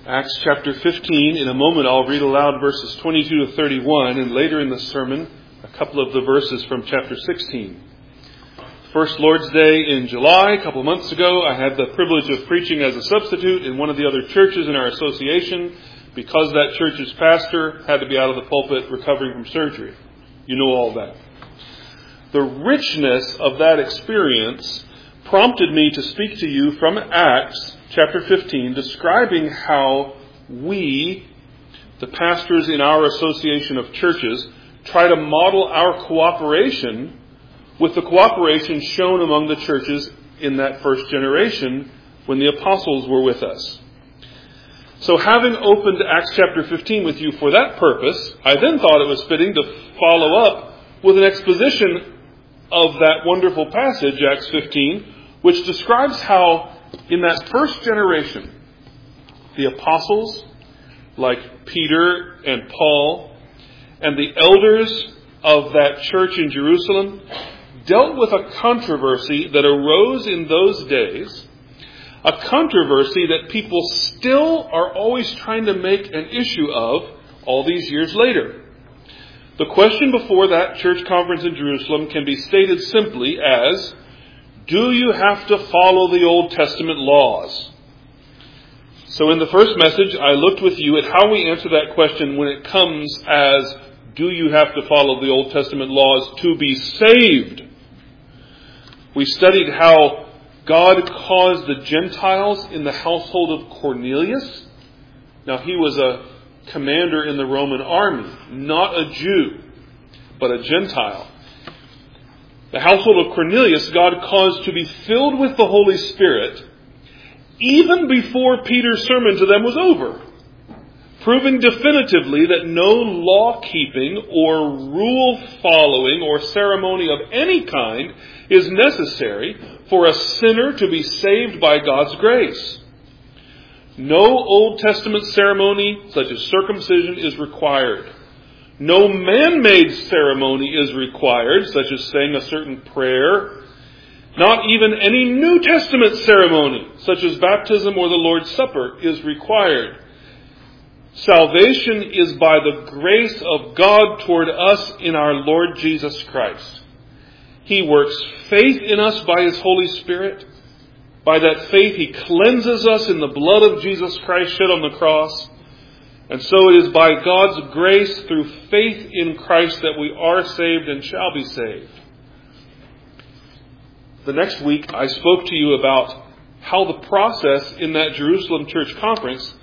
Acts chapter 15. In a moment I'll read aloud verses 22 to 31, and later in the sermon a couple of the verses from chapter 16. First Lord's Day in July, a couple of months ago, I had the privilege of preaching as a substitute in one of the other churches in our association because that church's pastor had to be out of the pulpit recovering from surgery. You know all that. The richness of that experience prompted me to speak to you from Acts chapter 15, describing how we, the pastors in our association of churches, try to model our cooperation with the cooperation shown among the churches in that first generation when the apostles were with us. So having opened Acts chapter 15 with you for that purpose, I then thought it was fitting to follow up with an exposition of that wonderful passage, Acts 15, which describes how in that first generation, the apostles, like Peter and Paul, and the elders of that church in Jerusalem, dealt with a controversy that arose in those days, a controversy that people still are always trying to make an issue of all these years later. The question before that church conference in Jerusalem can be stated simply as, do you have to follow the Old Testament laws? So in the first message, I looked with you at how we answer that question when it comes as, do you have to follow the Old Testament laws to be saved? We studied how God caused the Gentiles in the household of Cornelius. Now he was a commander in the Roman army, not a Jew, but a Gentile. The household of Cornelius, God caused to be filled with the Holy Spirit even before Peter's sermon to them was over, proving definitively that no law-keeping or rule-following or ceremony of any kind is necessary for a sinner to be saved by God's grace. No Old Testament ceremony, such as circumcision, is required. No man-made ceremony is required, such as saying a certain prayer. Not even any New Testament ceremony, such as baptism or the Lord's Supper, is required. Salvation is by the grace of God toward us in our Lord Jesus Christ. He works faith in us by His Holy Spirit. By that faith, He cleanses us in the blood of Jesus Christ shed on the cross. And so it is by God's grace through faith in Christ that we are saved and shall be saved. The next week, I spoke to you about how the process in that Jerusalem church conference,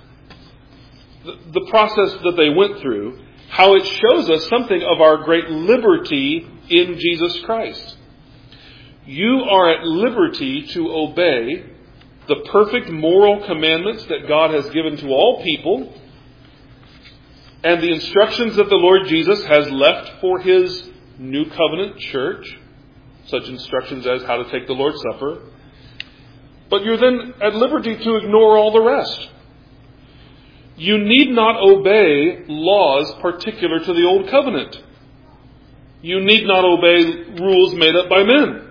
the process that they went through, how it shows us something of our great liberty in Jesus Christ. You are at liberty to obey the perfect moral commandments that God has given to all people and the instructions that the Lord Jesus has left for His new covenant church, such instructions as how to take the Lord's Supper. But you're then at liberty to ignore all the rest. You need not obey laws particular to the Old Covenant. You need not obey rules made up by men.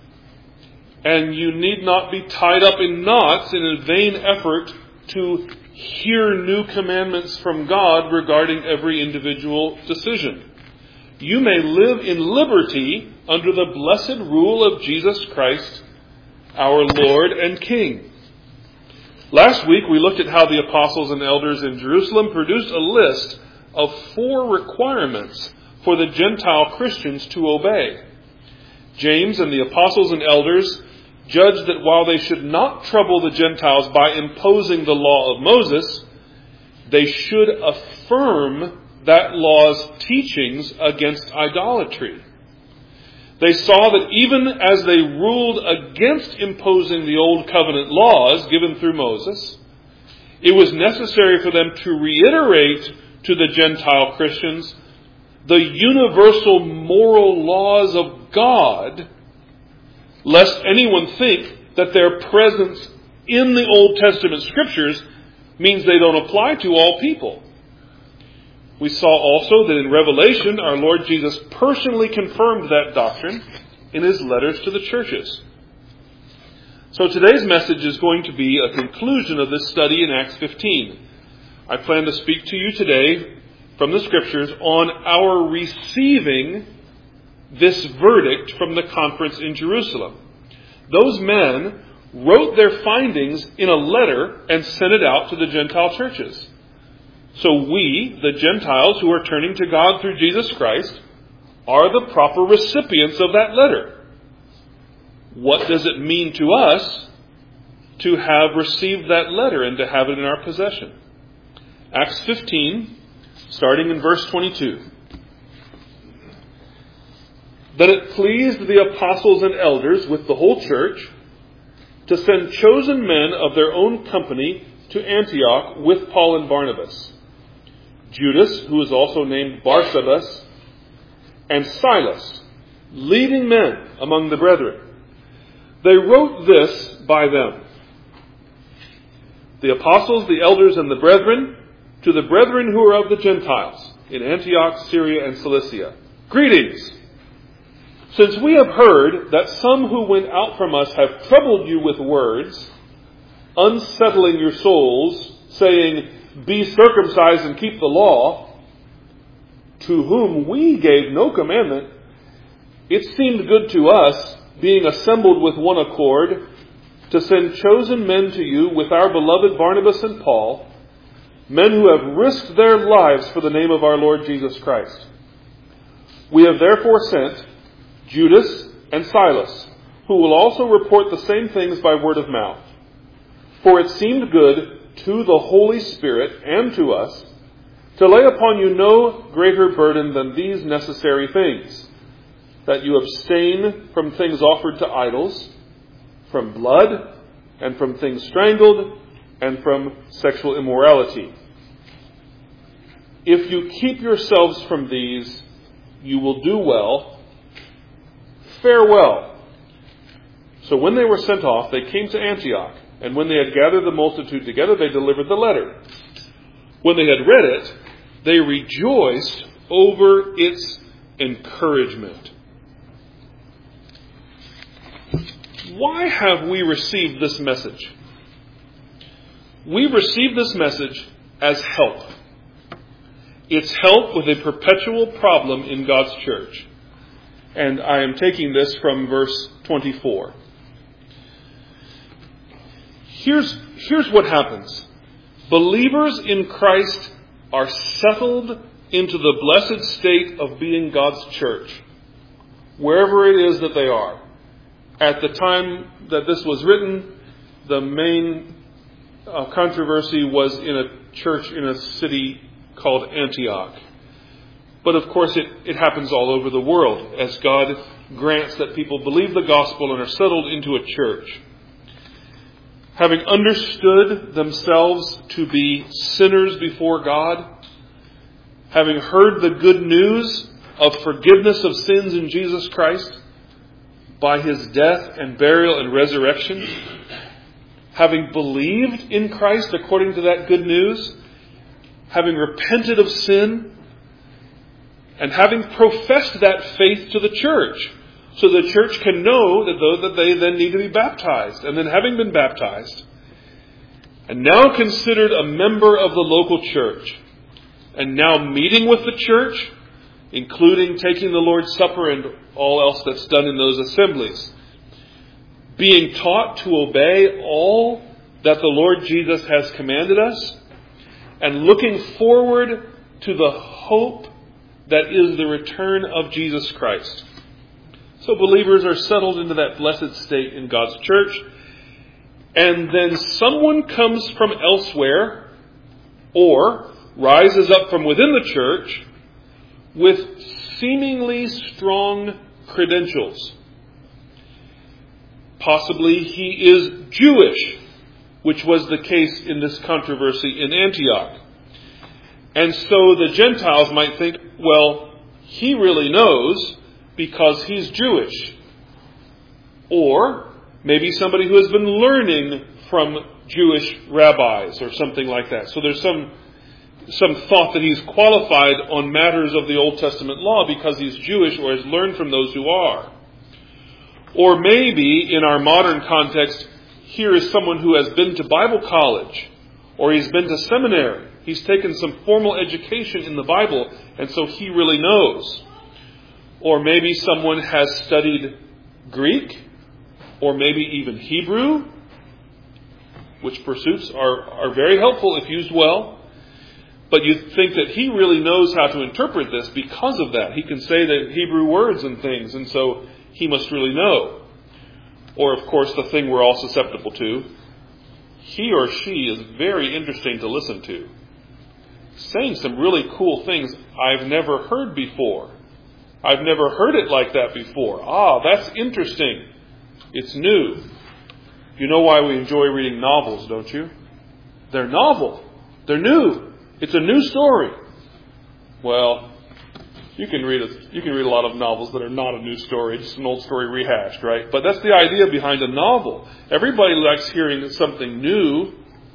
And you need not be tied up in knots in a vain effort to hear new commandments from God regarding every individual decision. You may live in liberty under the blessed rule of Jesus Christ, our Lord and King. Last week we looked at how the apostles and elders in Jerusalem produced a list of 4 requirements for the Gentile Christians to obey. James and the apostles and elders judged that while they should not trouble the Gentiles by imposing the law of Moses, they should affirm that law's teachings against idolatry. They saw that even as they ruled against imposing the Old Covenant laws given through Moses, it was necessary for them to reiterate to the Gentile Christians the universal moral laws of God, lest anyone think that their presence in the Old Testament Scriptures means they don't apply to all people. We saw also that in Revelation, our Lord Jesus personally confirmed that doctrine in His letters to the churches. So today's message is going to be a conclusion of this study in Acts 15. I plan to speak to you today from the Scriptures on our receiving this verdict from the conference in Jerusalem. Those men wrote their findings in a letter and sent it out to the Gentile churches. So we, the Gentiles who are turning to God through Jesus Christ, are the proper recipients of that letter. What does it mean to us to have received that letter and to have it in our possession? Acts 15, starting in verse 22. That it pleased the apostles and elders with the whole church to send chosen men of their own company to Antioch with Paul and Barnabas, Judas, who is also named Barsabas, and Silas, leading men among the brethren. They wrote this by them: the apostles, the elders, and the brethren, to the brethren who are of the Gentiles in Antioch, Syria, and Cilicia. Greetings! Since we have heard that some who went out from us have troubled you with words, unsettling your souls, saying, "Be circumcised and keep the law," to whom we gave no commandment, it seemed good to us, being assembled with one accord, to send chosen men to you with our beloved Barnabas and Paul, men who have risked their lives for the name of our Lord Jesus Christ. We have therefore sent Judas and Silas, who will also report the same things by word of mouth. For it seemed good to the Holy Spirit and to us to lay upon you no greater burden than these necessary things, that you abstain from things offered to idols, from blood, and from things strangled, and from sexual immorality. If you keep yourselves from these, you will do well. Farewell. So when they were sent off, they came to Antioch, and when they had gathered the multitude together, they delivered the letter. When they had read it, they rejoiced over its encouragement. Why have we received this message? We received this message as help. It's help with a perpetual problem in God's church. And I am taking this from verse 24. Here's what happens. Believers in Christ are settled into the blessed state of being God's church, wherever it is that they are. At the time that this was written, the main controversy was in a church in a city called Antioch. But of course it happens all over the world as God grants that people believe the gospel and are settled into a church. Having understood themselves to be sinners before God, having heard the good news of forgiveness of sins in Jesus Christ by His death and burial and resurrection, having believed in Christ according to that good news, having repented of sin, and having professed that faith to the church, so the church can know that they then need to be baptized. And then having been baptized, and now considered a member of the local church, and now meeting with the church, including taking the Lord's Supper and all else that's done in those assemblies, being taught to obey all that the Lord Jesus has commanded us, and looking forward to the hope that is the return of Jesus Christ. So believers are settled into that blessed state in God's church, and then someone comes from elsewhere or rises up from within the church with seemingly strong credentials. Possibly he is Jewish, which was the case in this controversy in Antioch. And so the Gentiles might think, well, he really knows because he's Jewish. Or maybe somebody who has been learning from Jewish rabbis or something like that. So there's some thought that he's qualified on matters of the Old Testament law because he's Jewish or has learned from those who are. Or maybe, in our modern context, here is someone who has been to Bible college Or he's been to seminary. He's taken some formal education in the Bible, and so he really knows. Or maybe someone has studied Greek, or maybe even Hebrew, which pursuits are very helpful if used well. But you think that he really knows how to interpret this because of that. He can say the Hebrew words and things, and so he must really know. Or, of course, the thing we're all susceptible to, he or she is very interesting to listen to, saying some really cool things I've never heard before. I've never heard it like that before. That's interesting. It's new. You know why we enjoy reading novels, don't you? They're novel. They're new. It's a new story. Well, you can read a lot of novels that are not a new story, just an old story rehashed, right? But that's the idea behind a novel. Everybody likes hearing something new.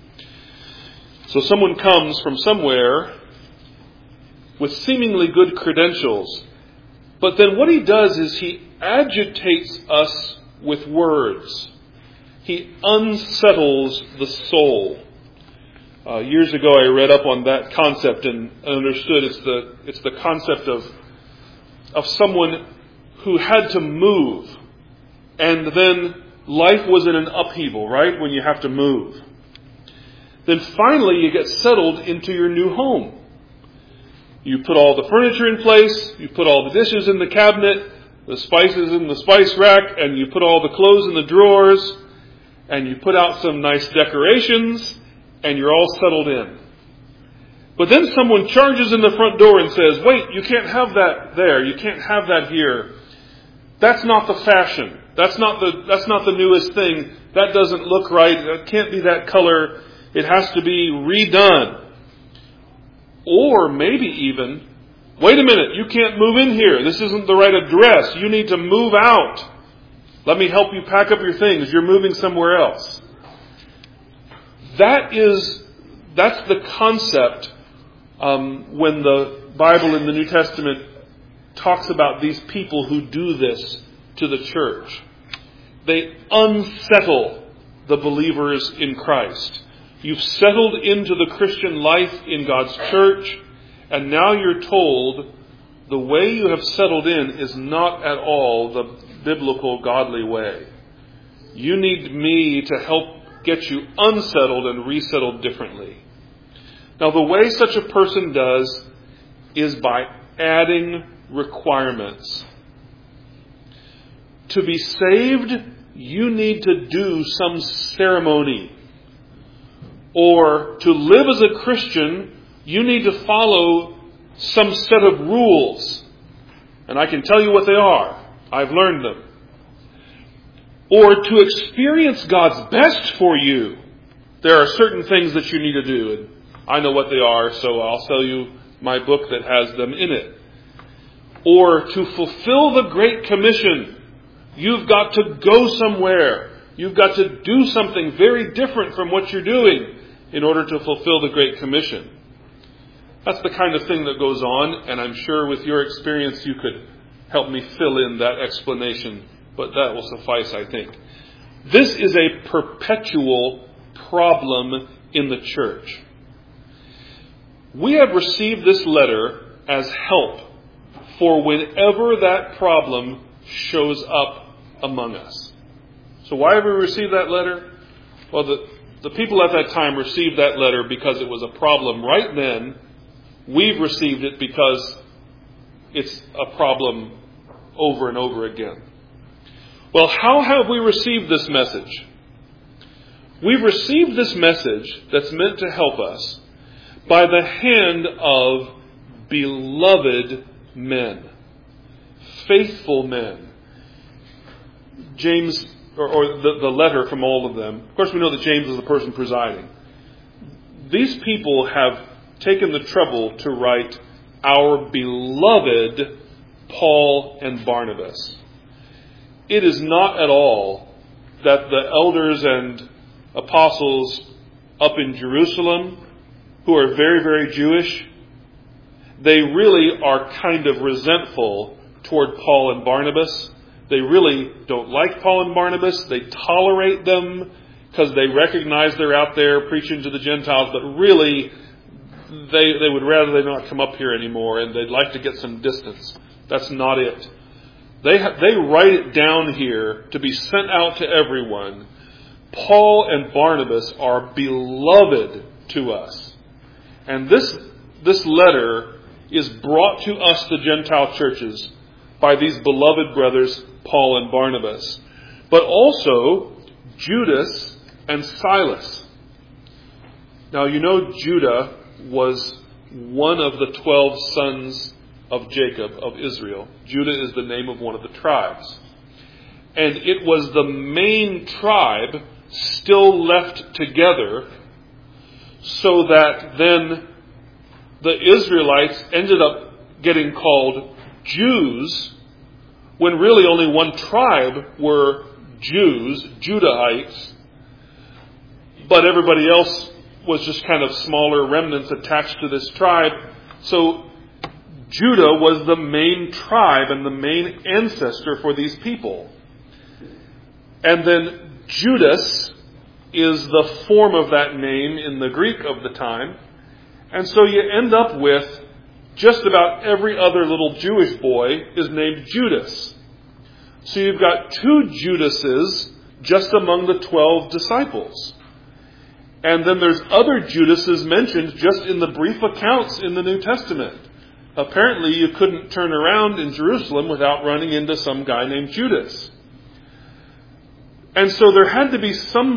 So someone comes from somewhere with seemingly good credentials, but then what he does is he agitates us with words. He unsettles the soul. Years ago, I read up on that concept and understood it's the concept of someone who had to move, and then life was in an upheaval, right? When you have to move. Then finally, you get settled into your new home. You put all the furniture in place, you put all the dishes in the cabinet, the spices in the spice rack, and you put all the clothes in the drawers, and you put out some nice decorations, and you're all settled in. But then someone charges in the front door and says, wait, you can't have that there. You can't have that here. That's not the fashion. That's not the newest thing. That doesn't look right. It can't be that color. It has to be redone. Or maybe even, wait a minute, you can't move in here. This isn't the right address. You need to move out. Let me help you pack up your things. You're moving somewhere else. That's the concept when the Bible in the New Testament talks about these people who do this to the church. They unsettle the believers in Christ. You've settled into the Christian life in God's church, and now you're told the way you have settled in is not at all the biblical, godly way. You need me to help get you unsettled and resettled differently. Now, the way such a person does is by adding requirements. To be saved, you need to do some ceremony. Or to live as a Christian, you need to follow some set of rules. And I can tell you what they are. I've learned them. Or to experience God's best for you, there are certain things that you need to do. And I know what they are, so I'll sell you my book that has them in it. Or to fulfill the Great Commission, you've got to go somewhere. You've got to do something very different from what you're doing in order to fulfill the Great Commission. That's the kind of thing that goes on, and I'm sure with your experience you could help me fill in that explanation, but that will suffice, I think. This is a perpetual problem in the church. We have received this letter as help for whenever that problem shows up among us. So why have we received that letter? Well, the people at that time received that letter because it was a problem right then. We've received it because it's a problem over and over again. Well, how have we received this message? We've received this message that's meant to help us by the hand of beloved men, faithful men. James, or the letter from all of them. Of course, we know that James is the person presiding. These people have taken the trouble to write our beloved Paul and Barnabas. It is not at all that the elders and apostles up in Jerusalem, who are very, very Jewish, they really are kind of resentful toward Paul and Barnabas. They really don't like Paul and Barnabas. They tolerate them because they recognize they're out there preaching to the Gentiles, but really they would rather they not come up here anymore, and they'd like to get some distance. That's not it. They write it down here to be sent out to everyone. Paul and Barnabas are beloved to us. And this letter is brought to us, the Gentile churches, by these beloved brothers, Paul and Barnabas. But also Judas and Silas. Now, you know Judah was one of the 12 sons of Jacob, of Israel. Judah is the name of one of the tribes. And it was the main tribe still left together, so that then the Israelites ended up getting called Jews, when really only one tribe were Jews, Judahites, but everybody else was just kind of smaller remnants attached to this tribe. So Judah was the main tribe and the main ancestor for these people. And then Judas is the form of that name in the Greek of the time. And so you end up with just about every other little Jewish boy is named Judas. So you've got 2 Judases just among the 12 disciples. And then there's other Judases mentioned just in the brief accounts in the New Testament. Apparently you couldn't turn around in Jerusalem without running into some guy named Judas. And so there had to be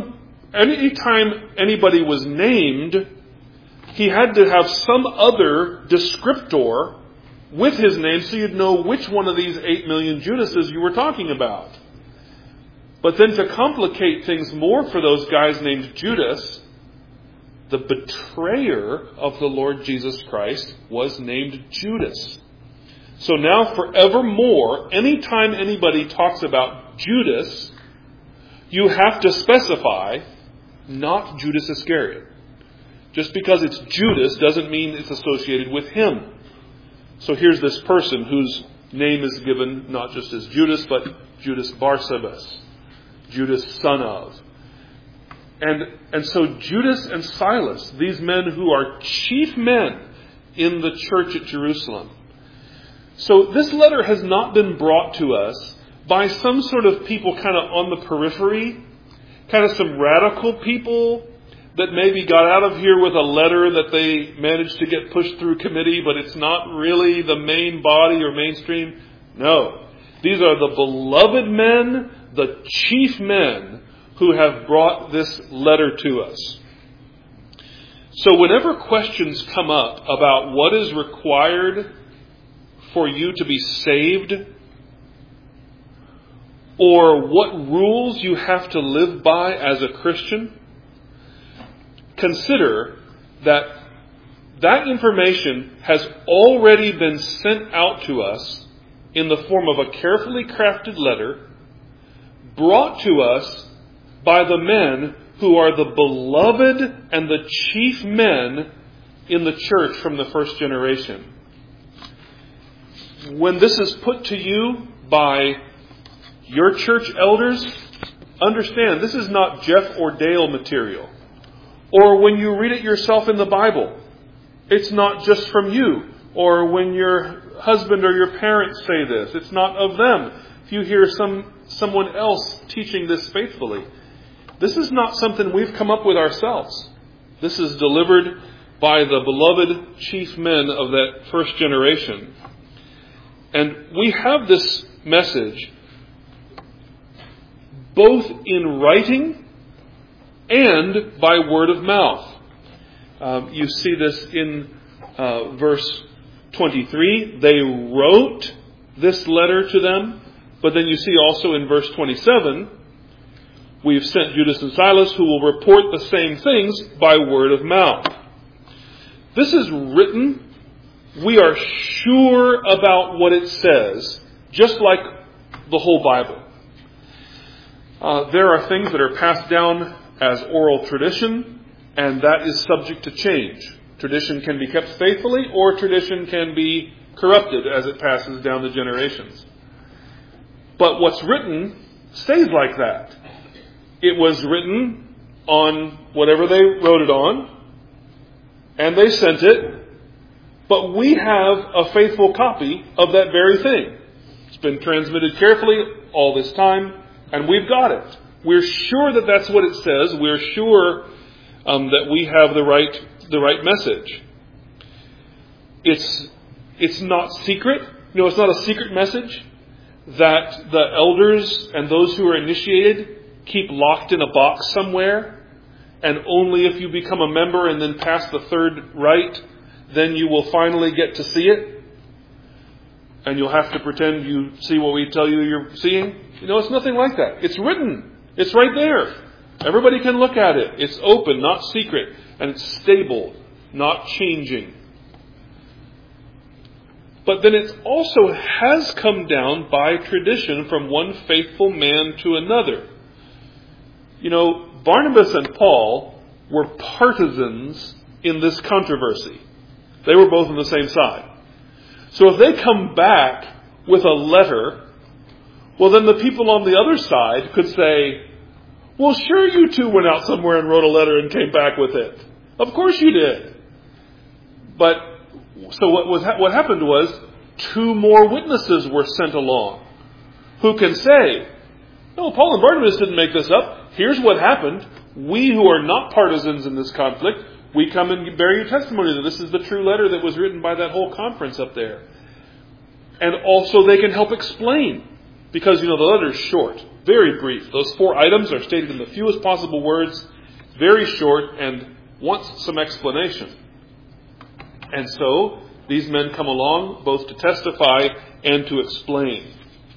anytime anybody was named, he had to have some other descriptor with his name so you'd know which one of these 8 million Judases you were talking about. But then to complicate things more for those guys named Judas, the betrayer of the Lord Jesus Christ was named Judas. So now forevermore, anytime anybody talks about Judas, you have to specify not Judas Iscariot. Just because it's Judas doesn't mean it's associated with him. So here's this person whose name is given not just as Judas, but Judas Barsabas, Judas son of. And so Judas and Silas, these men who are chief men in the church at Jerusalem. So this letter has not been brought to us by some sort of people kind of on the periphery, kind of some radical people that maybe got out of here with a letter that they managed to get pushed through committee, but it's not really the main body or mainstream. No. These are the beloved men, the chief men who have brought this letter to us. So whenever questions come up about what is required for you to be saved, or what rules you have to live by as a Christian, consider that that information has already been sent out to us in the form of a carefully crafted letter brought to us by the men who are the beloved and the chief men in the church from the first generation. When this is put to you by your church elders, understand this is not Jeff or Dale material. Or when you read it yourself in the Bible, it's not just from you. Or when your husband or your parents say this, it's not of them. If you hear someone else teaching this faithfully, this is not something we've come up with ourselves. This is delivered by the beloved chief men of that first generation. And we have this message both in writing and by word of mouth. You see this in verse 23. They wrote this letter to them. But then you see also in verse 27, we've sent Judas and Silas who will report the same things by word of mouth. This is written. We are sure about what it says, just like the whole Bible. There are things that are passed down as oral tradition, and that is subject to change. Tradition can be kept faithfully, or tradition can be corrupted as it passes down the generations. But what's written stays like that. It was written on whatever they wrote it on, and they sent it, but we have a faithful copy of that very thing. It's been transmitted carefully all this time, and we've got it. We're sure that that's what it says. We're sure that we have the right message. It's not secret. It's not a secret message that the elders and those who are initiated keep locked in a box somewhere, and only if you become a member and then pass the third rite, then you will finally get to see it. And you'll have to pretend you see what we tell you you're seeing. It's nothing like that. It's written. It's right there. Everybody can look at it. It's open, not secret. And it's stable, not changing. But then it also has come down by tradition from one faithful man to another. Barnabas and Paul were partisans in this controversy. They were both on the same side. So if they come back with a letter, well, then the people on the other side could say, well, sure, you two went out somewhere and wrote a letter and came back with it. Of course you did. But so what happened was 2 more witnesses were sent along who can say, no, Paul and Barnabas didn't make this up. Here's what happened. We who are not partisans in this conflict, we come and bear your testimony that this is the true letter that was written by that whole conference up there. And also they can help explain. Because, the letter is short, very brief. Those 4 items are stated in the fewest possible words, very short, and wants some explanation. And so, these men come along both to testify and to explain.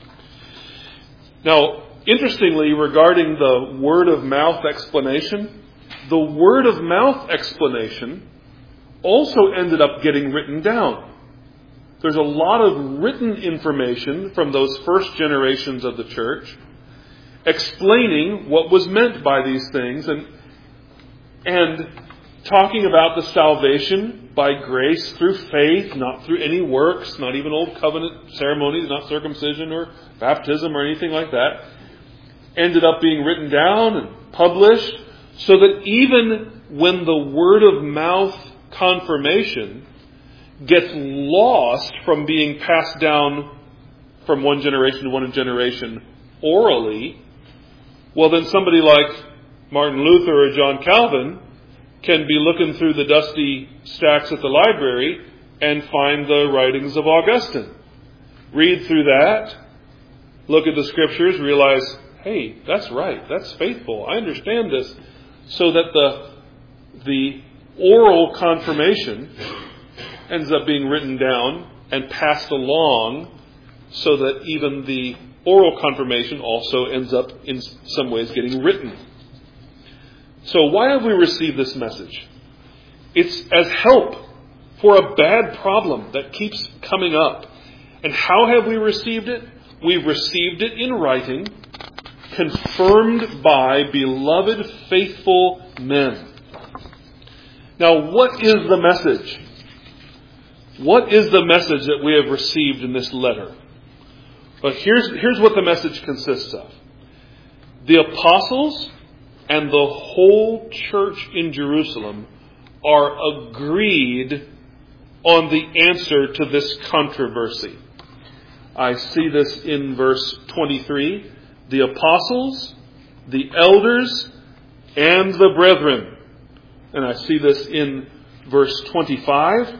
Now, interestingly, regarding the word of mouth explanation, the word of mouth explanation also ended up getting written down. There's a lot of written information from those first generations of the church explaining what was meant by these things and talking about the salvation by grace through faith, not through any works, not even old covenant ceremonies, not circumcision or baptism or anything like that, ended up being written down and published so that even when the word of mouth confirmation gets lost from being passed down from one generation to one generation orally, well, then somebody like Martin Luther or John Calvin can be looking through the dusty stacks at the library and find the writings of Augustine. Read through that, look at the scriptures, realize, hey, that's right, that's faithful, I understand this. So that the oral confirmation ends up being written down and passed along so that even the oral confirmation also ends up in some ways getting written. So why have we received this message? It's as help for a bad problem that keeps coming up. And how have we received it? We've received it in writing, confirmed by beloved, faithful men. Now, what is the message? What is the message that we have received in this letter? But here's what the message consists of. The apostles and the whole church in Jerusalem are agreed on the answer to this controversy. I see this in verse 23. The apostles, the elders, and the brethren. And I see this in verse 25.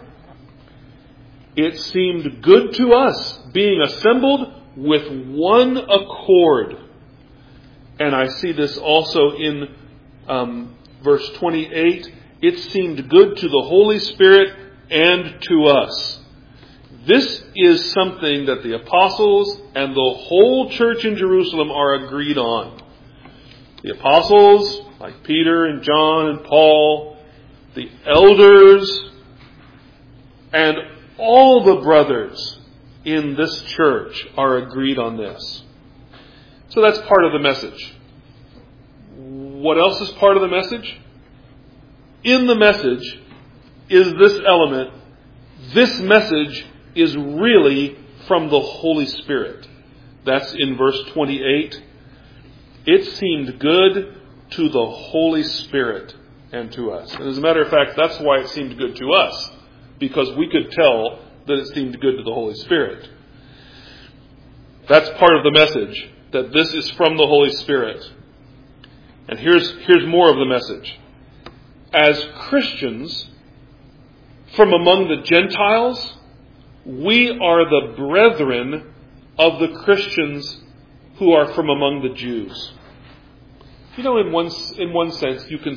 It seemed good to us, being assembled with one accord. And I see this also in verse 28. It seemed good to the Holy Spirit and to us. This is something that the apostles and the whole church in Jerusalem are agreed on. The apostles, like Peter and John and Paul, the elders, and all the brothers in this church are agreed on this. So that's part of the message. What else is part of the message? In the message is this element. This message is really from the Holy Spirit. That's in verse 28. It seemed good to the Holy Spirit and to us. And as a matter of fact, that's why it seemed good to us, because we could tell that it seemed good to the Holy Spirit. That's part of the message, that this is from the Holy Spirit. And here's more of the message. As Christians, from among the Gentiles, we are the brethren of the Christians who are from among the Jews. You know, in one sense, you can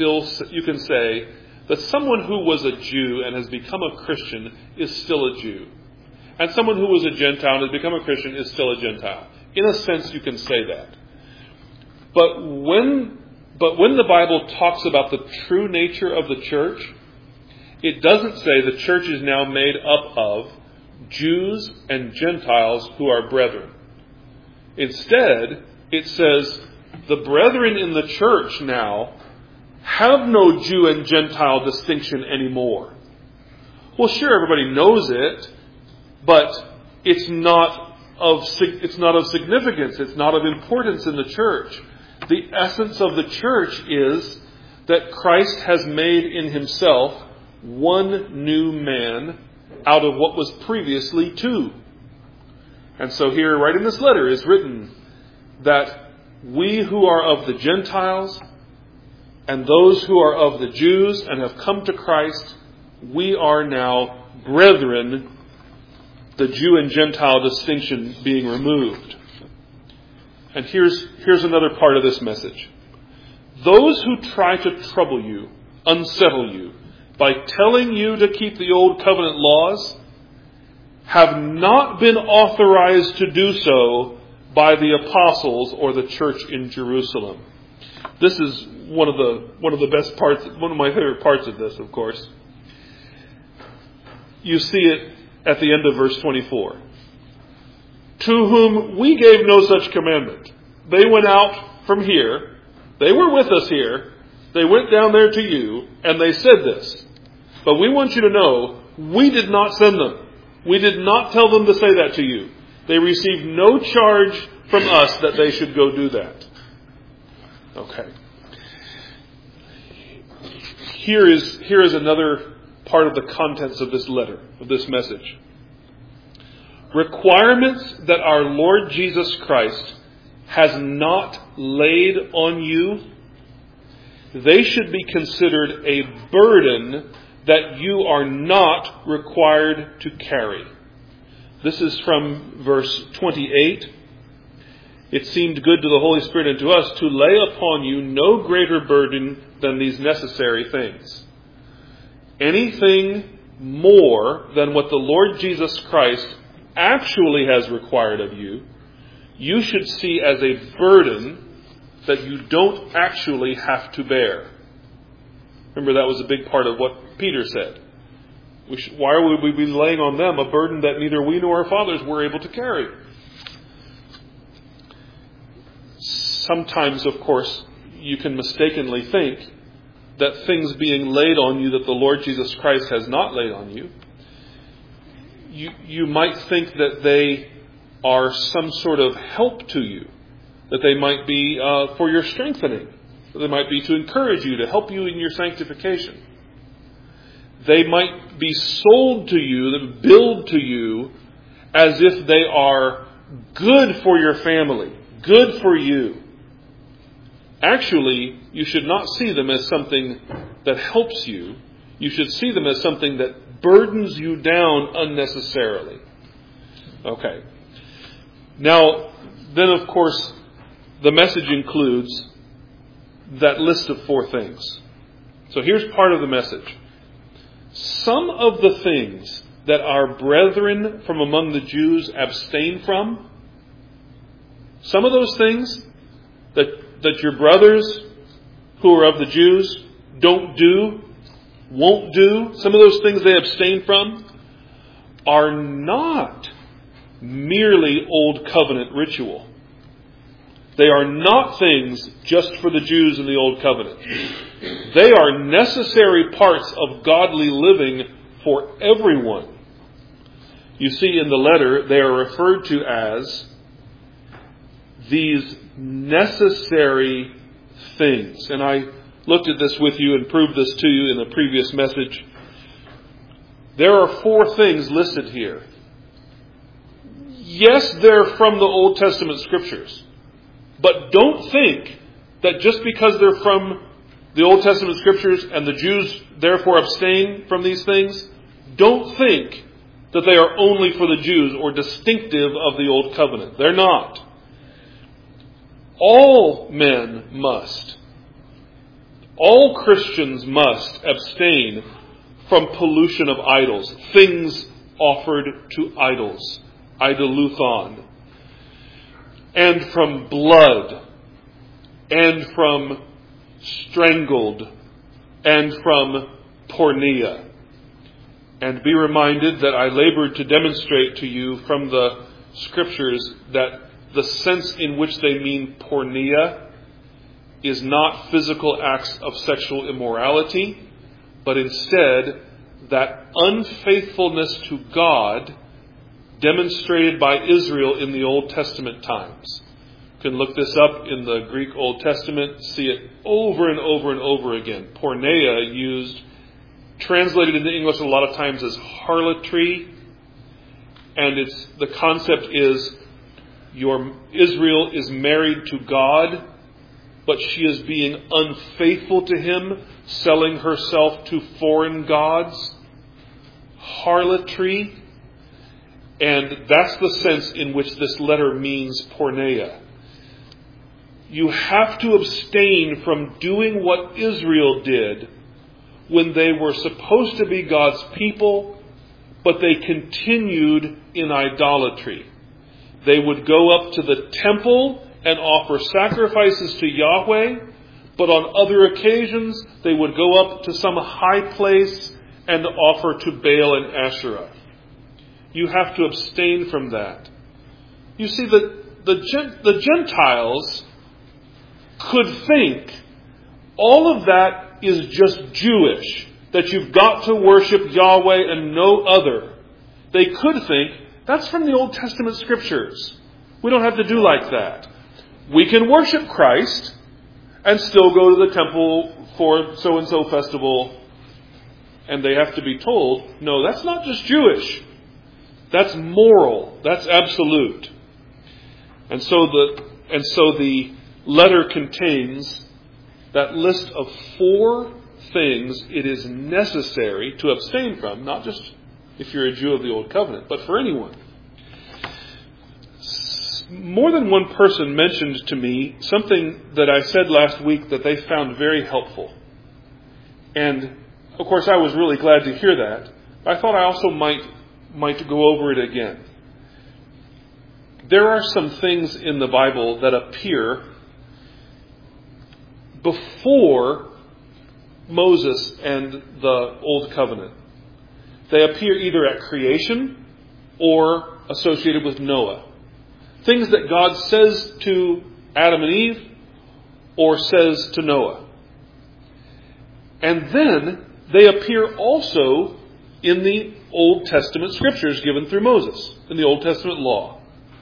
say that someone who was a Jew and has become a Christian is still a Jew. And someone who was a Gentile and has become a Christian is still a Gentile. In a sense, you can say that. But when the Bible talks about the true nature of the church, it doesn't say the church is now made up of Jews and Gentiles who are brethren. Instead, it says the brethren in the church now have no Jew and Gentile distinction anymore. Well, sure, everybody knows it, but it's not of significance. It's not of importance in the church. The essence of the church is that Christ has made in himself one new man out of what was previously two. And so here, right in this letter, is written that we who are of the Gentiles and those who are of the Jews and have come to Christ, we are now brethren, the Jew and Gentile distinction being removed. And here's another part of this message. Those who try to trouble you, unsettle you, by telling you to keep the old covenant laws, have not been authorized to do so by the apostles or the church in Jerusalem. This is one of the best parts, one of my favorite parts of this, of course. You see it at the end of verse 24. To whom we gave no such commandment. They went out from here. They were with us here. They went down there to you, and they said this. But we want you to know, we did not send them. We did not tell them to say that to you. They received no charge from us that they should go do that. Okay. Here is another part of the contents of this letter, of this message. Requirements that our Lord Jesus Christ has not laid on you, they should be considered a burden that you are not required to carry. This is from verse 28. It seemed good to the Holy Spirit and to us to lay upon you no greater burden than these necessary things. Anything more than what the Lord Jesus Christ actually has required of you, you should see as a burden that you don't actually have to bear. Remember, that was a big part of what Peter said. Why would we be laying on them a burden that neither we nor our fathers were able to carry? Sometimes, of course, you can mistakenly think that things being laid on you that the Lord Jesus Christ has not laid on you, you might think that they are some sort of help to you, that they might be for your strengthening, that they might be to encourage you, to help you in your sanctification. They might be sold to you, billed to you, as if they are good for your family, good for you. Actually, you should not see them as something that helps you. You should see them as something that burdens you down unnecessarily. Okay. Now, then of course, the message includes that list of 4 things. So here's part of the message. Some of the things that our brethren from among the Jews abstain from, some of those things that your brothers who are of the Jews don't do, won't do, some of those things they abstain from, are not merely Old Covenant ritual. They are not things just for the Jews in the Old Covenant. They are necessary parts of godly living for everyone. You see, in the letter, they are referred to as these necessary things. And I looked at this with you and proved this to you in the previous message. There are 4 things listed here. Yes, they're from the Old Testament Scriptures. But don't think that just because they're from the Old Testament Scriptures and the Jews therefore abstain from these things, don't think that they are only for the Jews or distinctive of the Old Covenant. They're not. All men must. All Christians must abstain from pollution of idols, things offered to idols, idoluthon, and from blood, and from strangled, and from porneia. And be reminded that I labored to demonstrate to you from the Scriptures that the sense in which they mean porneia is not physical acts of sexual immorality, but instead that unfaithfulness to God demonstrated by Israel in the Old Testament times. You can look this up in the Greek Old Testament, see it over and over and over again. Porneia, used, translated into English a lot of times as harlotry, and the concept is Israel is married to God, but she is being unfaithful to Him, selling herself to foreign gods. Harlotry. And that's the sense in which this letter means porneia. You have to abstain from doing what Israel did when they were supposed to be God's people, but they continued in idolatry. They would go up to the temple and offer sacrifices to Yahweh, but on other occasions they would go up to some high place and offer to Baal and Asherah. You have to abstain from that. You see, the Gentiles could think all of that is just Jewish, that you've got to worship Yahweh and no other. They could think that's from the Old Testament Scriptures. We don't have to do like that. We can worship Christ and still go to the temple for so-and-so festival. And they have to be told, no, that's not just Jewish. That's moral. That's absolute. And so the letter contains that list of 4 things it is necessary to abstain from, not just if you're a Jew of the Old Covenant, but for anyone. More than one person mentioned to me something that I said last week that they found very helpful. And, of course, I was really glad to hear that. I thought I also might go over it again. There are some things in the Bible that appear before Moses and the Old Covenant. They appear either at creation or associated with Noah. Things that God says to Adam and Eve or says to Noah. And then they appear also in the Old Testament Scriptures given through Moses, in the Old Testament law.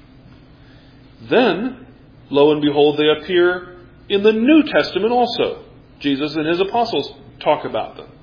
Then, lo and behold, they appear in the New Testament also. Jesus and His apostles talk about them.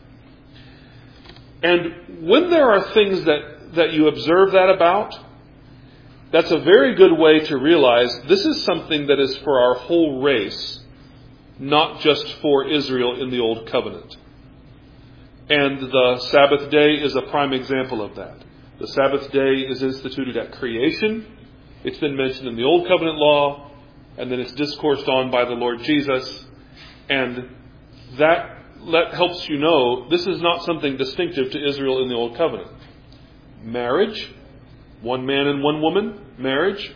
And when there are things that you observe that about, that's a very good way to realize this is something that is for our whole race, not just for Israel in the Old Covenant. And the Sabbath day is a prime example of that. The Sabbath day is instituted at creation. It's been mentioned in the Old Covenant law, and then it's discoursed on by the Lord Jesus. And that helps you know this is not something distinctive to Israel in the Old Covenant. Marriage, one man and one woman, marriage,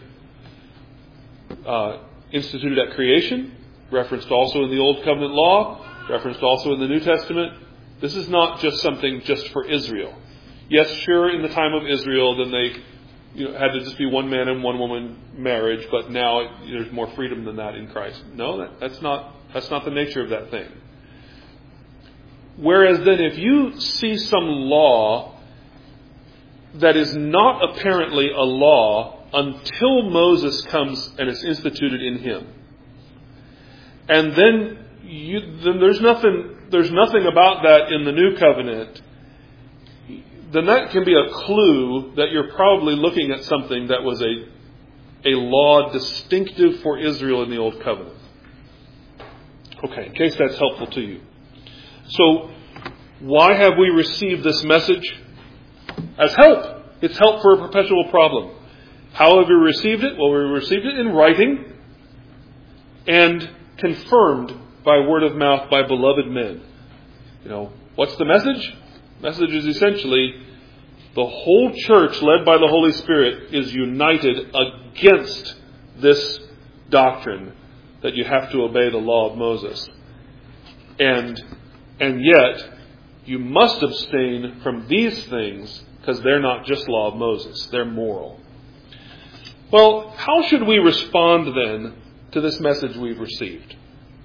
instituted at creation, referenced also in the Old Covenant law, referenced also in the New Testament. This is not just something just for Israel. Yes, sure, in the time of Israel, then they had to just be one man and one woman marriage, but now there's more freedom than that in Christ. No, that's not the nature of that thing. Whereas then if you see some law that is not apparently a law until Moses comes and is instituted in him, And then there's nothing about that in the new covenant, then that can be a clue that you're probably looking at something that was a law distinctive for Israel in the Old Covenant. Okay, in case that's helpful to you. So, why have we received this message? As help. It's help for a perpetual problem. How have we received it? Well, we received it in writing and confirmed by word of mouth by beloved men. What's the message? The message is essentially the whole church, led by the Holy Spirit, is united against this doctrine that you have to obey the law of Moses. And yet, you must abstain from these things because they're not just law of Moses. They're moral. Well, how should we respond then to this message we've received?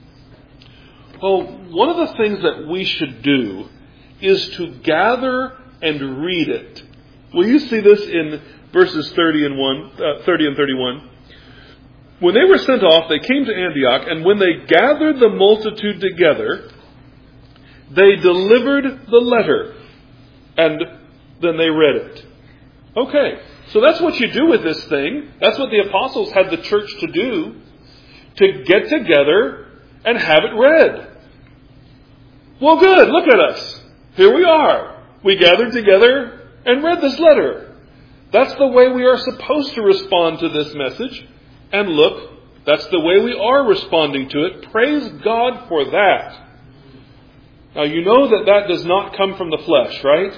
Well, one of the things that we should do is to gather and read it. Will you see this in verses 30 and 31? When they were sent off, they came to Antioch, and when they gathered the multitude together, they delivered the letter, and then they read it. Okay, so that's what you do with this thing. That's what the apostles had the church to do, to get together and have it read. Well, good, look at us. Here we are. We gathered together and read this letter. That's the way we are supposed to respond to this message. And look, that's the way we are responding to it. Praise God for that. Now, you know that does not come from the flesh, right?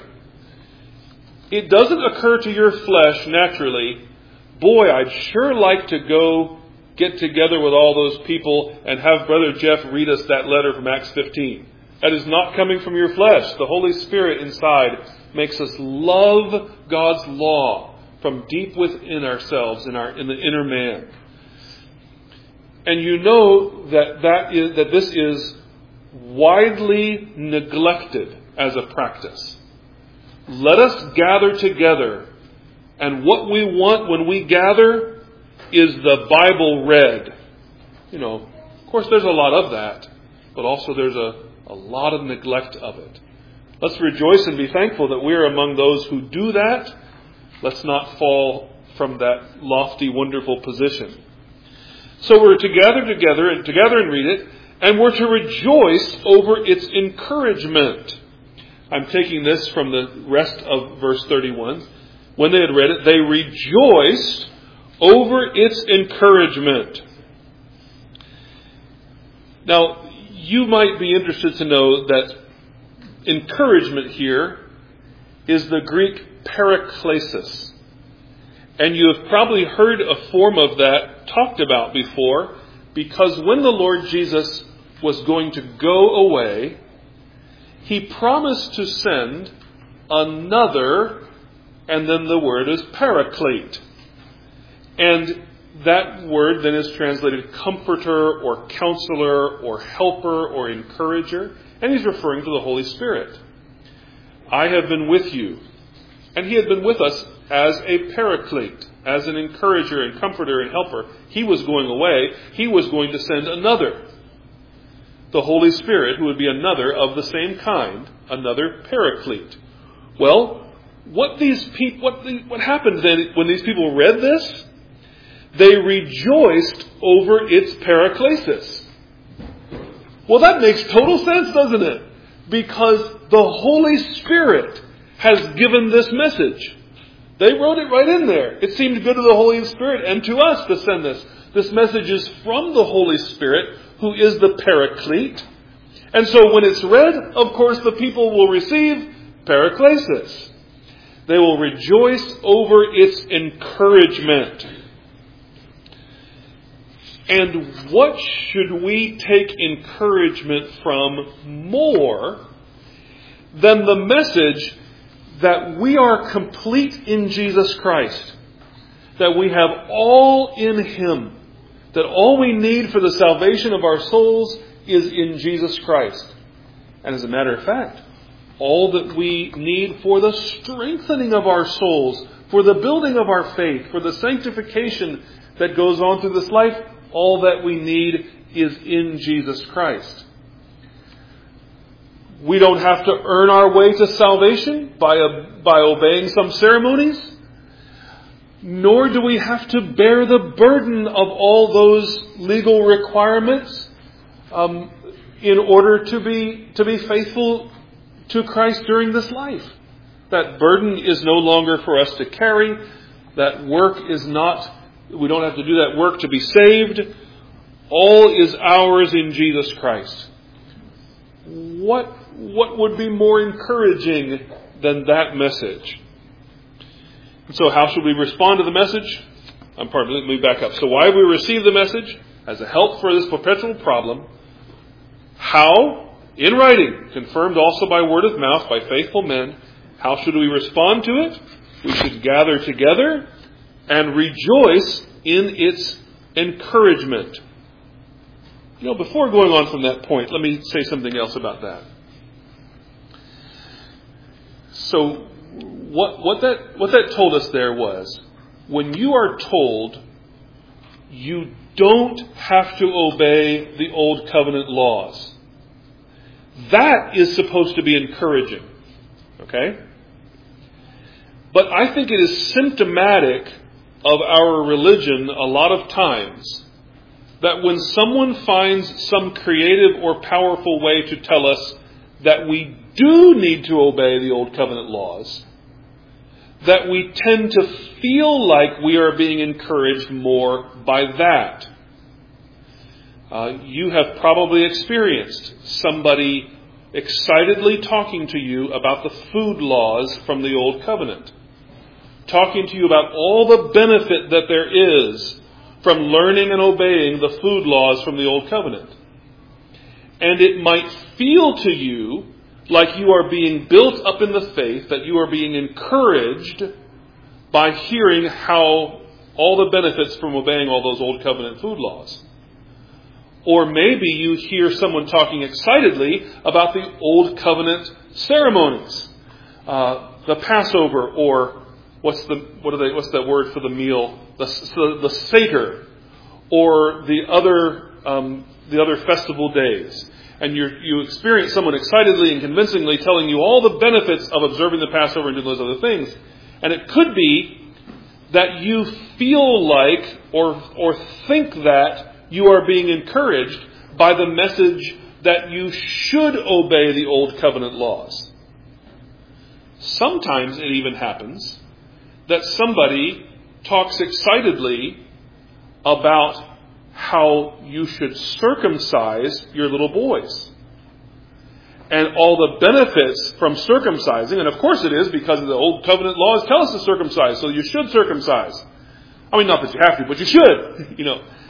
It doesn't occur to your flesh naturally, boy, I'd sure like to go get together with all those people and have Brother Jeff read us that letter from Acts 15. That is not coming from your flesh. The Holy Spirit inside makes us love God's law from deep within ourselves, in the inner man. And you know that this is widely neglected as a practice. Let us gather together. And what we want when we gather is the Bible read. Of course there's a lot of that, but also there's a lot of neglect of it. Let's rejoice and be thankful that we're among those who do that. Let's not fall from that lofty, wonderful position. So we're to gather together and read it, and we're to rejoice over its encouragement. I'm taking this from the rest of verse 31. When they had read it, they rejoiced over its encouragement. Now, you might be interested to know that encouragement here is the Greek paraklesis. And you have probably heard a form of that talked about before, because when the Lord Jesus was going to go away, He promised to send another, and then the word is paraclete. And that word then is translated comforter or counselor or helper or encourager. And He's referring to the Holy Spirit. I have been with you. And He had been with us as a paraclete, as an encourager and comforter and helper. He was going away. He was going to send another. The Holy Spirit, who would be another of the same kind, another paraclete. Well, what happened then when these people read this? They rejoiced over its paraklesis. Well, that makes total sense, doesn't it? Because the Holy Spirit has given this message. They wrote it right in there. It seemed good to the Holy Spirit and to us to send this. This message is from the Holy Spirit, who is the paraclete. And so when it's read, of course, the people will receive paraklesis. They will rejoice over its encouragement. And what should we take encouragement from more than the message that we are complete in Jesus Christ, that we have all in Him, that all we need for the salvation of our souls is in Jesus Christ. And as a matter of fact, all that we need for the strengthening of our souls, for the building of our faith, for the sanctification that goes on through this life, all that we need is in Jesus Christ. We don't have to earn our way to salvation by obeying some ceremonies, nor do we have to bear the burden of all those legal requirements in order to be faithful to Christ during this life. That burden is no longer for us to carry. That work is not, we don't have to do that work to be saved. All is ours in Jesus Christ. What would be more encouraging than that message? And so how should we respond to the message? Let me back up. So why have we received the message? As a help for this perpetual problem. How? In writing, confirmed also by word of mouth by faithful men. How should we respond to it? We should gather together and rejoice in its encouragement. Before going on from that point, let me say something else about that. So, what that told us there was, when you are told you don't have to obey the Old Covenant laws, that is supposed to be encouraging. Okay? But I think it is symptomatic of our religion a lot of times that when someone finds some creative or powerful way to tell us that we do need to obey the Old Covenant laws, that we tend to feel like we are being encouraged more by that. You have probably experienced somebody excitedly talking to you about the food laws from the Old Covenant. Talking to you about all the benefit that there is from learning and obeying the food laws from the Old Covenant. And it might feel to you like you are being built up in the faith, that you are being encouraged by hearing how all the benefits from obeying all those Old Covenant food laws. Or maybe you hear someone talking excitedly about the Old Covenant ceremonies, the Passover, or what's that word for the meal? The Seder, or the other festival days. And you experience someone excitedly and convincingly telling you all the benefits of observing the Passover and doing those other things. And it could be that you feel like or think that you are being encouraged by the message that you should obey the Old Covenant laws. Sometimes it even happens that somebody talks excitedly about how you should circumcise your little boys. And all the benefits from circumcising, and of course it is because the Old Covenant laws tell us to circumcise, so you should circumcise. I mean, not that you have to, but you should,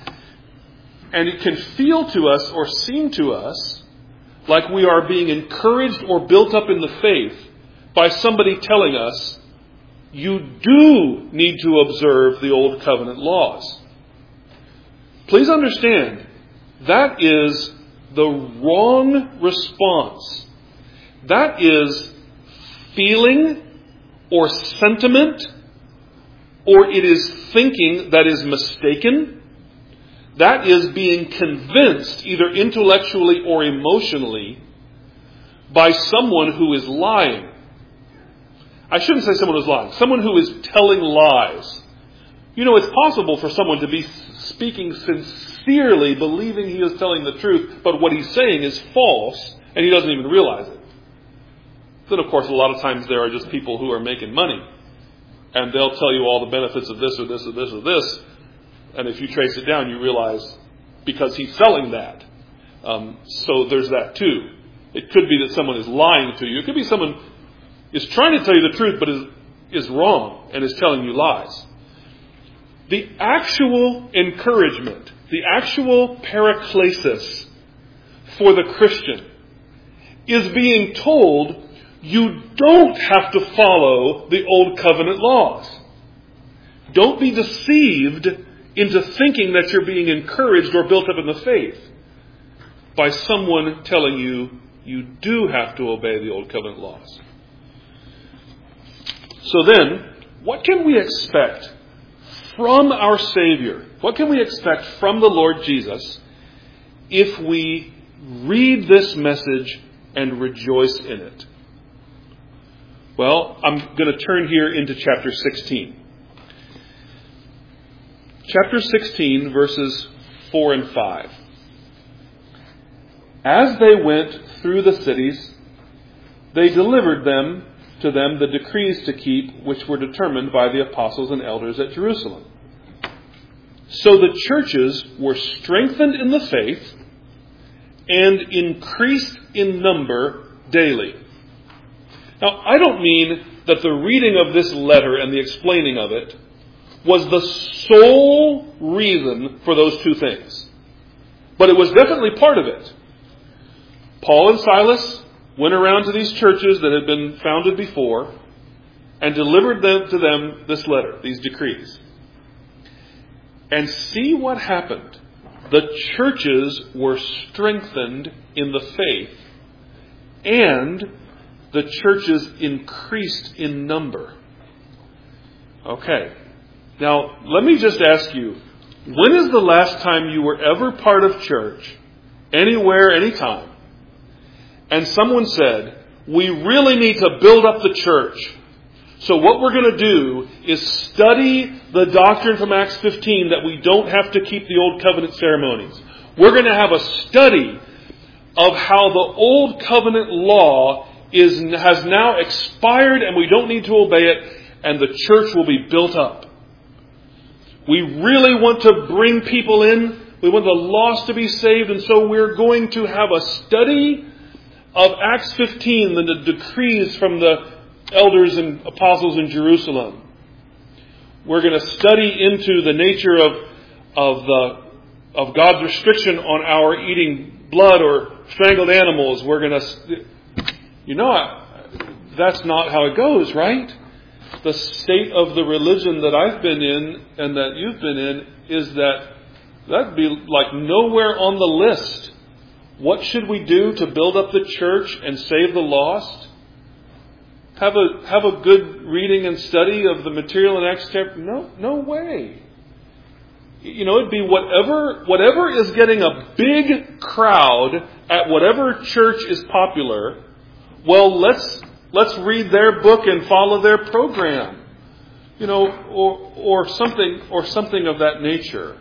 And it can feel to us or seem to us like we are being encouraged or built up in the faith by somebody telling us, you do need to observe the Old Covenant laws. Please understand, that is the wrong response. That is feeling or sentiment, or it is thinking that is mistaken. That is being convinced, either intellectually or emotionally, by someone who is lying. I shouldn't say someone who is lying. Someone who is telling lies. It's possible for someone to be speaking sincerely, believing he is telling the truth, but what he's saying is false, and he doesn't even realize it. Then, of course, a lot of times there are just people who are making money, and they'll tell you all the benefits of this or this or this or this, and if you trace it down, you realize because he's selling that. So there's that too. It could be that someone is lying to you. It could be someone is trying to tell you the truth, but is wrong and is telling you lies. The actual encouragement, the actual paraklesis for the Christian is being told you don't have to follow the Old Covenant laws. Don't be deceived into thinking that you're being encouraged or built up in the faith by someone telling you you do have to obey the Old Covenant laws. So then, what can we expect from our Savior? What can we expect from the Lord Jesus if we read this message and rejoice in it? Well, I'm going to turn here into chapter 16. Chapter 16, verses 4 and 5. As they went through the cities, they delivered to them the decrees to keep, which were determined by the apostles and elders at Jerusalem. So the churches were strengthened in the faith and increased in number daily. Now, I don't mean that the reading of this letter and the explaining of it was the sole reason for those two things. But it was definitely part of it. Paul and Silas went around to these churches that had been founded before and delivered to them this letter, these decrees. And see what happened. The churches were strengthened in the faith, and the churches increased in number. Okay. Now, let me just ask you, when is the last time you were ever part of church, anywhere, anytime, and someone said, we really need to build up the church. So what we're going to do is study the doctrine from Acts 15 that we don't have to keep the Old Covenant ceremonies. We're going to have a study of how the Old Covenant law has now expired and we don't need to obey it, and the church will be built up. We really want to bring people in. We want the lost to be saved, and so we're going to have a study of Acts 15, the decrees from the elders and apostles in Jerusalem. We're going to study into the nature of God's restriction on our eating blood or strangled animals. We're going to, that's not how it goes, right? The state of the religion that I've been in and that you've been in is that'd be like nowhere on the list. What should we do to build up the church and save the lost? Have a good reading and study of the material in Acts chapter? No way. It'd be whatever is getting a big crowd at whatever church is popular. Well, let's read their book and follow their program. Or something of that nature.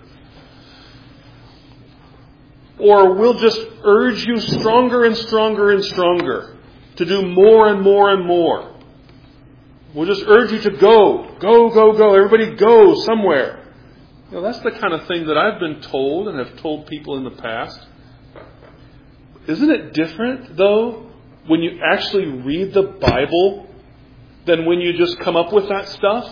Or we'll just urge you stronger and stronger and stronger to do more and more and more. We'll just urge you to go. Everybody go somewhere. That's the kind of thing that I've been told and have told people in the past. Isn't it different, though, when you actually read the Bible than when you just come up with that stuff?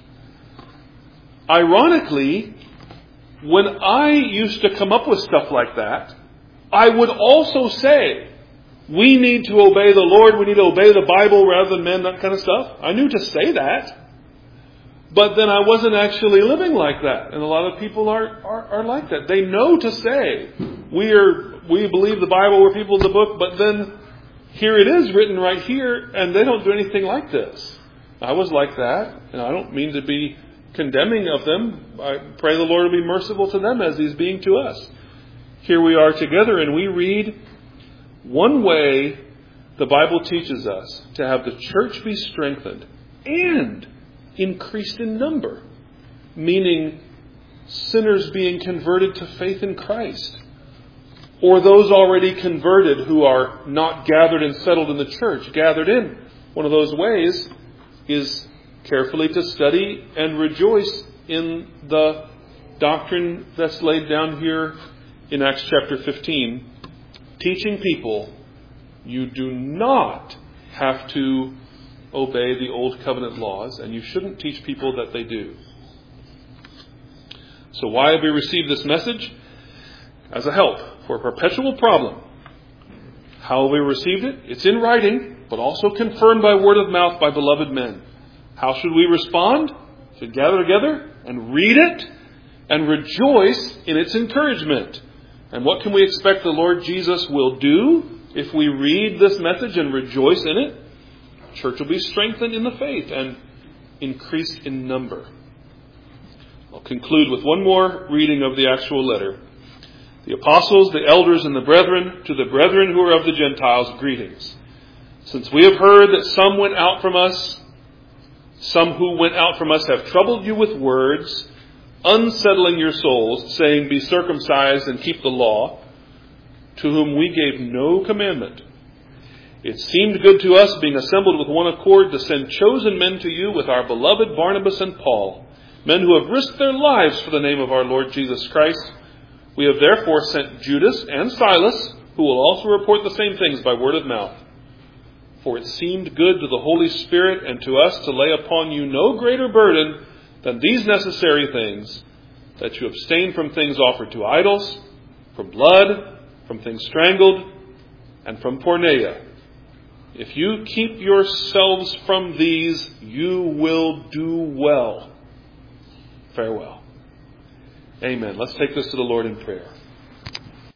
Ironically, when I used to come up with stuff like that, I would also say, we need to obey the Lord, we need to obey the Bible rather than men, that kind of stuff. I knew to say that. But then I wasn't actually living like that. And a lot of people are like that. They know to say, we believe the Bible, we're people of the book, but then here it is written right here, and they don't do anything like this. I was like that, and I don't mean to be condemning of them. I pray the Lord will be merciful to them as He's being to us. Here we are together, and we read one way the Bible teaches us to have the church be strengthened and increased in number, meaning sinners being converted to faith in Christ, or those already converted who are not gathered and settled in the church, gathered in. One of those ways is carefully to study and rejoice in the doctrine that's laid down here in Acts chapter 15, teaching people you do not have to obey the Old Covenant laws, and you shouldn't teach people that they do. So why have we received this message? As a help for a perpetual problem. How have we received it? It's in writing, but also confirmed by word of mouth by beloved men. How should we respond? We should gather together and read it and rejoice in its encouragement. And what can we expect the Lord Jesus will do if we read this message and rejoice in it? The church will be strengthened in the faith and increased in number. I'll conclude with one more reading of the actual letter. The apostles, the elders, and the brethren, to the brethren who are of the Gentiles, greetings. Since we have heard that some who went out from us have troubled you with words, unsettling your souls, saying, be circumcised and keep the law, to whom we gave no commandment. It seemed good to us, being assembled with one accord, to send chosen men to you with our beloved Barnabas and Paul, men who have risked their lives for the name of our Lord Jesus Christ. We have therefore sent Judas and Silas, who will also report the same things by word of mouth. For it seemed good to the Holy Spirit and to us to lay upon you no greater burden than these necessary things, that you abstain from things offered to idols, from blood, from things strangled, and from porneia. If you keep yourselves from these, you will do well. Farewell. Amen. Let's take this to the Lord in prayer.